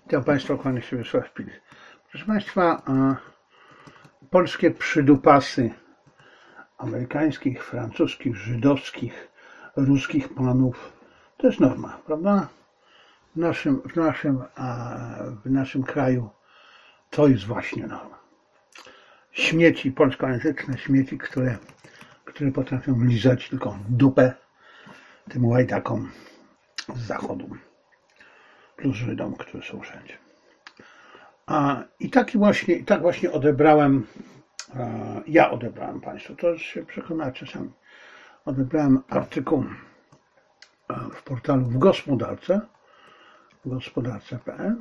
Witam Państwa, kłania się Wiesław Pil. Proszę Państwa, polskie przydupasy amerykańskich, francuskich, żydowskich, ruskich panów to jest norma, prawda? W naszym kraju to jest właśnie norma. Śmieci polskojęzyczne, śmieci, które potrafią lizać tylko w dupę tym łajdakom z zachodu. Plus Żydom, którzy są wszędzie. I tak właśnie odebrałem, ja odebrałem Państwu, to się przekonacie sami. Odebrałem artykuł w portalu w gospodarce.pl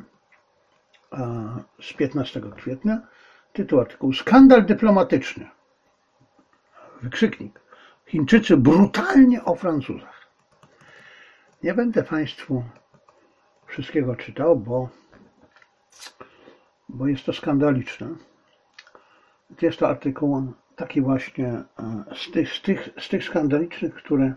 z 15 kwietnia. Tytuł artykułu: Skandal dyplomatyczny. Wykrzyknik. Chińczycy brutalnie o Francuzach. Nie będę Państwu wszystkiego czytał, bo jest to skandaliczne. Jest to artykuł taki właśnie z tych skandalicznych, które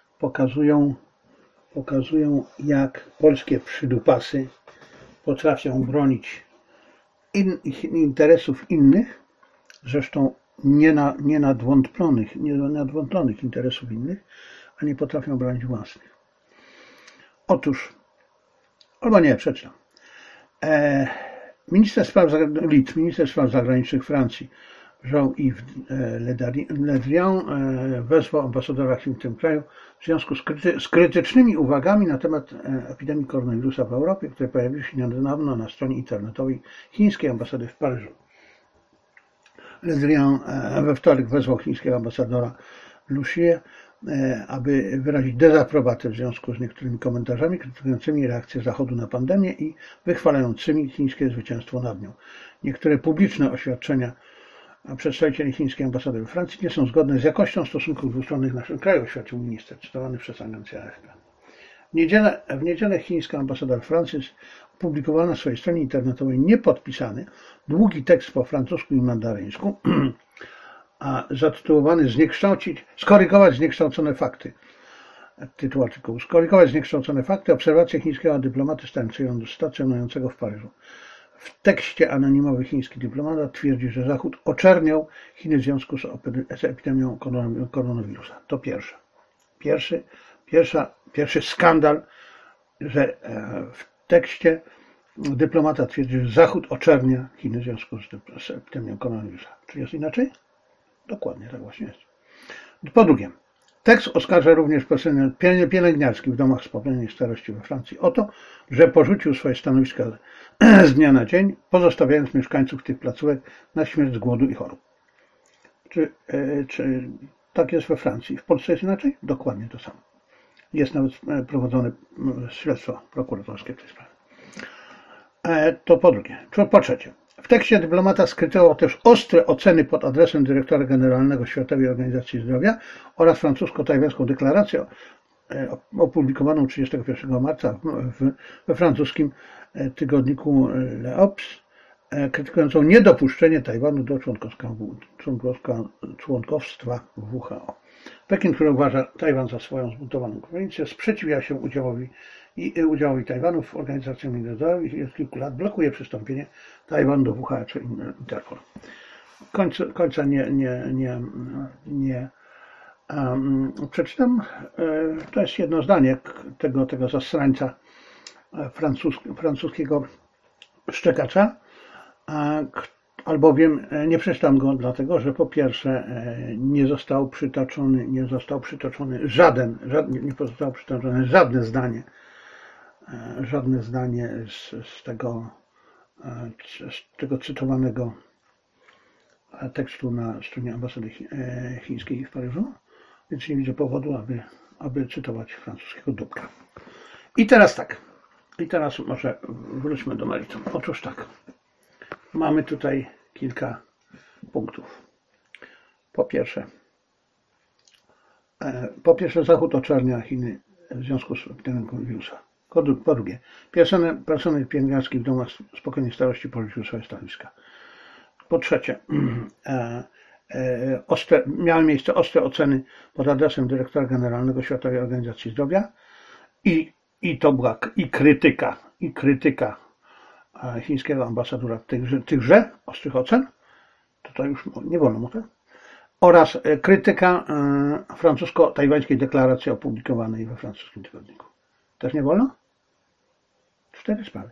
pokazują jak polskie przydupasy potrafią bronić interesów innych, zresztą nie nadwątlonych interesów innych, a nie potrafią bronić własnych. Otóż, albo nie, przeczytam. Minister spraw zagranicznych Francji Jean-Yves Le Drian wezwał ambasadora Chin w tym kraju w związku z krytycznymi uwagami na temat epidemii koronawirusa w Europie, które pojawiły się niedawno na stronie internetowej chińskiej ambasady w Paryżu. Le Drian we wtorek wezwał chińskiego ambasadora Lu Xie, aby wyrazić dezaprobatę w związku z niektórymi komentarzami krytykującymi reakcję Zachodu na pandemię i wychwalającymi chińskie zwycięstwo nad nią. Niektóre publiczne oświadczenia przedstawicieli chińskiej ambasady we Francji nie są zgodne z jakością stosunków dwustronnych w naszym kraju, oświadczył minister, cytowany przez agencję AFP. W niedzielę chińska ambasada we Francji opublikowała na swojej stronie internetowej niepodpisany, długi tekst po francusku i mandaryńsku, zatytułowany skorygować zniekształcone fakty. Tytuł artykułu: Skorygować zniekształcone fakty, obserwacje chińskiego dyplomaty stacjonującego w Paryżu. W tekście anonimowy chiński dyplomata twierdzi, że Zachód oczerniał Chiny w związku z epidemią koronawirusa. To pierwszy skandal, że w tekście dyplomata twierdzi, że Zachód oczernia Chiny w związku z epidemią koronawirusa. Czy jest inaczej? Dokładnie tak właśnie jest. Po drugie, tekst oskarża również personel pielęgniarski w domach wspomnianej starości we Francji o to, że porzucił swoje stanowiska z dnia na dzień, pozostawiając mieszkańców tych placówek na śmierć z głodu i chorób. Czy tak jest we Francji? W Polsce jest inaczej? Dokładnie to samo. Jest nawet prowadzone śledztwo prokuratorskie w tej sprawie. To po drugie. Po trzecie, w tekście dyplomata skrytykował też ostre oceny pod adresem dyrektora generalnego Światowej Organizacji Zdrowia oraz francusko-tajwańską deklarację opublikowaną 31 marca we francuskim tygodniku L'Obs, krytykującą niedopuszczenie Tajwanu do członkostwa w WHO. Pekin, który uważa Tajwan za swoją zbudowaną prowincję, sprzeciwia się udziałowi Tajwanu w organizacji międzynarodowej i od kilku lat blokuje przystąpienie Tajwanu do WHO czy Interpol. Końca nie przeczytam. To jest jedno zdanie tego zasrańca francuskiego szczekacza, albowiem nie przeczytam go dlatego, że po pierwsze nie zostało przytoczone żadne zdanie z tego cytowanego tekstu na stronie ambasady chińskiej w Paryżu, więc nie widzę powodu, aby cytować francuskiego dupka. I teraz może wróćmy do meritum. Otóż tak, mamy tutaj kilka punktów. Po pierwsze, Zachód oczernia Chiny w związku z epidemią koronawirusa. Po drugie, personel pielęgniarski w domach spokojnej starości porzucił swoje stanowiska. Po trzecie, miały miejsce ostre oceny pod adresem dyrektora generalnego Światowej Organizacji Zdrowia i to była krytyka chińskiego ambasadora tychże ostrych ocen, to już nie wolno mu, tak? Oraz krytyka francusko-tajwańskiej deklaracji opublikowanej we francuskim tygodniku. Też nie wolno? 4 sprawy.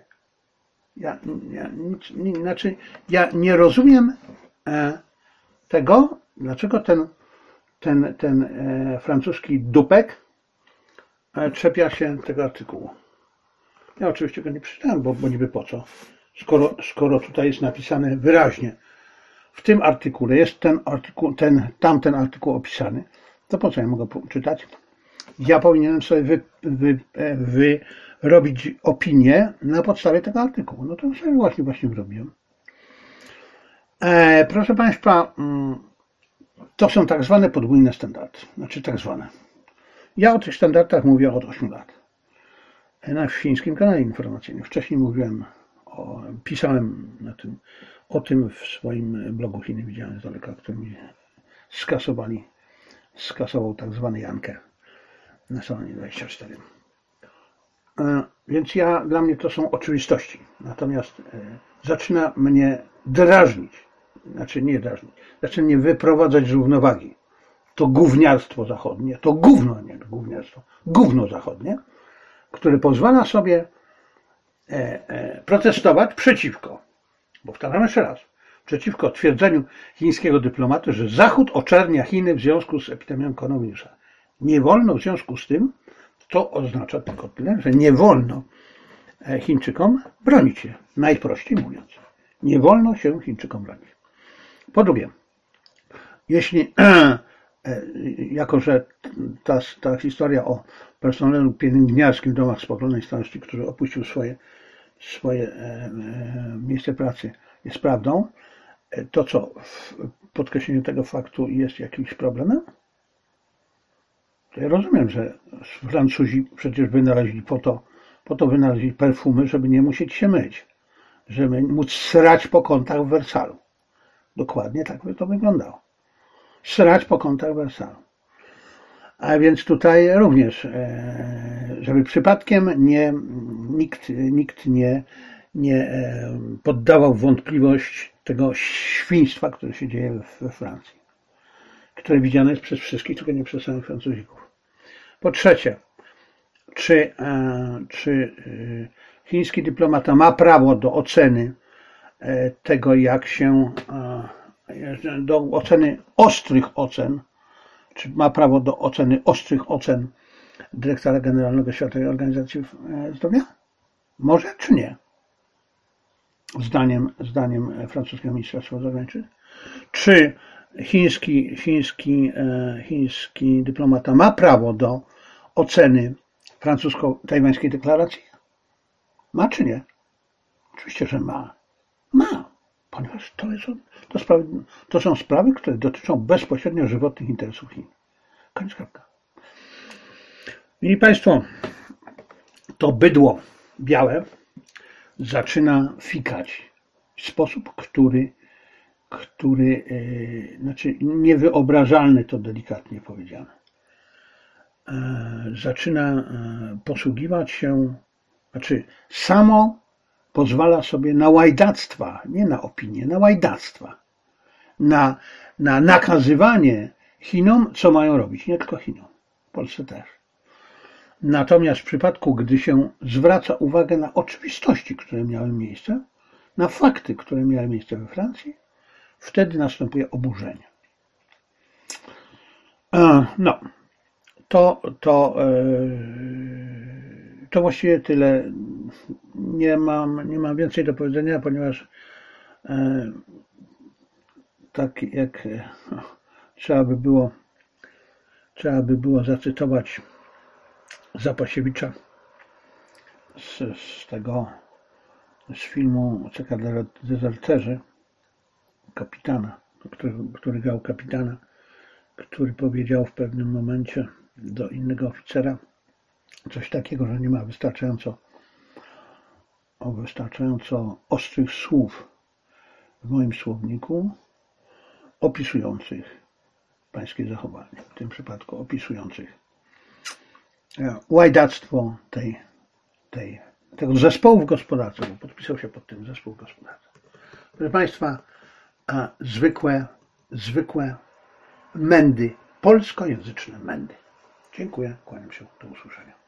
Ja nie rozumiem tego, dlaczego ten francuski dupek czepia się tego artykułu. Ja oczywiście go nie przeczytałem, bo niby po co, skoro tutaj jest napisane wyraźnie, w tym artykule jest tamten artykuł opisany, to po co ja mogę czytać? Ja powinienem sobie wyrobić opinię na podstawie tego artykułu. No to sobie właśnie wyrobiłem. Proszę Państwa, to są tak zwane podwójne standardy. Znaczy tak zwane. Ja o tych standardach mówię od 8 lat. Na chińskim kanale informacyjnym. Wcześniej pisałem o tym w swoim blogu Chiny widziane z daleka, który mi skasował tak zwany Janker na stronie 24. Więc dla mnie to są oczywistości. Natomiast zaczyna mnie drażnić. Znaczy nie drażnić. Zaczyna mnie wyprowadzać z równowagi. To gówniarstwo zachodnie, to gówno, nie gówniarstwo, gówno zachodnie, które pozwala sobie protestować przeciwko, powtarzam jeszcze raz, przeciwko twierdzeniu chińskiego dyplomaty, że Zachód oczernia Chiny w związku z epidemią koronawirusa. Nie wolno w związku z tym, to oznacza tylko tyle, że nie wolno Chińczykom bronić się, najprościej mówiąc. Nie wolno się Chińczykom bronić. Po drugie, jeśli jako że ta historia o personelu pielęgniarskim w domach spokojnej starości, który opuścił swoje miejsce pracy, jest prawdą, to co w podkreśleniu tego faktu jest jakimś problemem? To ja rozumiem, że Francuzi przecież wynaleźli po to wynaleźli perfumy, żeby nie musieć się myć, żeby móc srać po kątach w Wersalu. Dokładnie tak by to wyglądało. Srać po kątach Wersalu. A więc tutaj również, żeby przypadkiem nikt nie poddawał w wątpliwość tego świństwa, które się dzieje we Francji, które widziane jest przez wszystkich, tylko nie przez samych Francuzików. Po trzecie, czy chiński dyplomata ma prawo do oceny tego, jak się do oceny ostrych ocen, czy ma prawo do oceny ostrych ocen dyrektora generalnego Światowej Organizacji Zdrowia? Może czy nie? Zdaniem francuskiego ministra spraw zagranicznych. Czy chiński dyplomata ma prawo do oceny francusko-tajwańskiej deklaracji? Ma czy nie? Oczywiście, że ma. Ma, ponieważ to są sprawy, które dotyczą bezpośrednio żywotnych interesów Chin. Koniec, kropka. Mili Państwo, to bydło białe zaczyna fikać w sposób, który znaczy niewyobrażalny, to delikatnie powiedziane. Zaczyna posługiwać się, znaczy samo pozwala sobie na łajdactwa, nie na opinie, na łajdactwa, na nakazywanie Chinom, co mają robić, nie tylko Chinom, w Polsce też. Natomiast w przypadku, gdy się zwraca uwagę na oczywistości, które miały miejsce, na fakty, które miały miejsce we Francji, wtedy następuje oburzenie. No, to właściwie tyle. Nie mam więcej do powiedzenia, ponieważ tak jak trzeba by było zacytować Zapasiewicza z filmu CK Dezerterzy, kapitana, który grał kapitana, który powiedział w pewnym momencie do innego oficera coś takiego, że nie ma wystarczająco ostrych słów w moim słowniku opisujących pańskie zachowanie, w tym przypadku opisujących łajdactwo tej tego zespołu w gospodarce, bo podpisał się pod tym zespół w gospodarce. Proszę Państwa, zwykłe mędy, polskojęzyczne mędy. Dziękuję, kłaniam się, do usłyszenia.